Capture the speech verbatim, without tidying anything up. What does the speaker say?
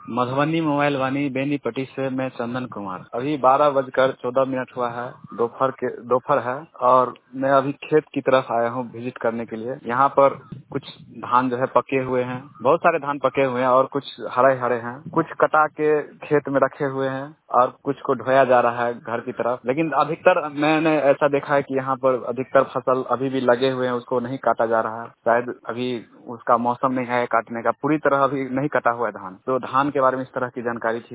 Madhubani mobile वानी बेनीपट्टी से मैं चंदन कुमार। अभी बारह बजकर चौदह मिनट हुआ है, दोपहर के दोपहर है और मैं अभी खेत की तरफ आया हूँ विजिट करने के लिए। यहाँ पर कुछ धान जो है पके हुए हैं, बहुत सारे धान पके हुए हैं और कुछ हरे हरे हैं। कुछ कटा के खेत में रखे हुए हैं और कुछ को ढोया जा रहा है घर की तरफ। लेकिन अधिकतर मैंने ऐसा देखा है कि यहाँ पर अधिकतर फसल अभी भी लगे हुए हैं, उसको नहीं काटा जा रहा है। शायद अभी उसका मौसम नहीं है काटने का, पूरी तरह अभी नहीं कटा हुआ है धान। तो धान के बारे में इस तरह की जानकारी थी।